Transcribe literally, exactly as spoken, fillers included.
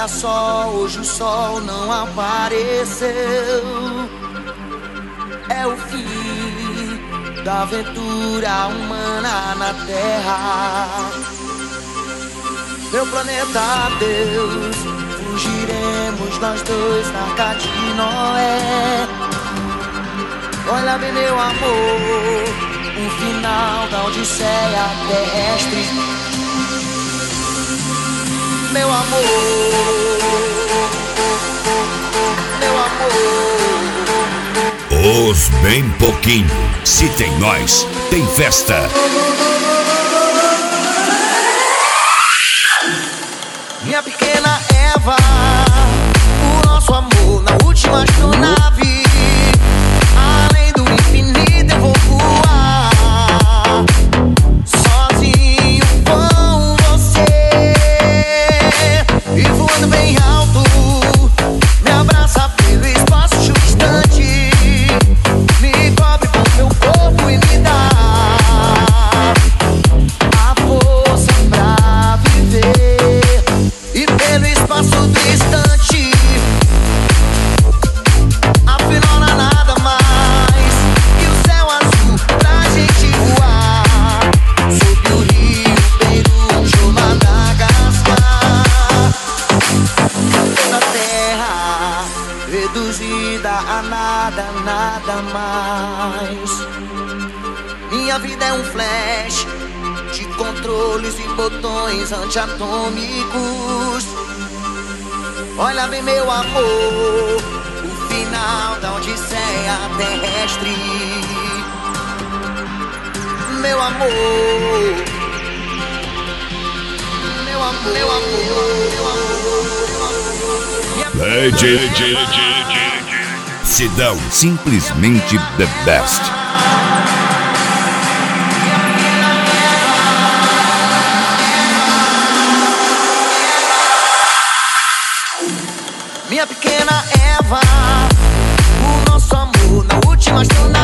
só, hoje o sol não apareceu. É o fim da aventura humana na Terra. Meu planeta Deus, fugiremos nós dois na arca de Noé. Olha bem meu amor, o final da odisseia terrestre. Meu amor, meu amor. Os bem pouquinho, se tem nós, tem festa. Minha pequena Eva, o nosso amor na última astronave. Além do infinito eu vou voar, sozinho com você. E voando bem alto, me abraça pelo espaço distante. Me cobre com meu corpo e me dá a força pra viver. E pelo espaço distante, afinal não há nada mais que o céu azul pra gente voar. Sob o rio Peru ou Madagascar, toda a terra reduzida a nada, nada mais. Minha vida é um flash de controles e botões antiatômicos. Olha bem meu amor, o final da odisseia terrestre. Meu amor, meu amor, meu amor, meu amor, meu amor. Lady Sidão, simplesmente the best. Minha pequena Eva, o nosso amor na última astronave.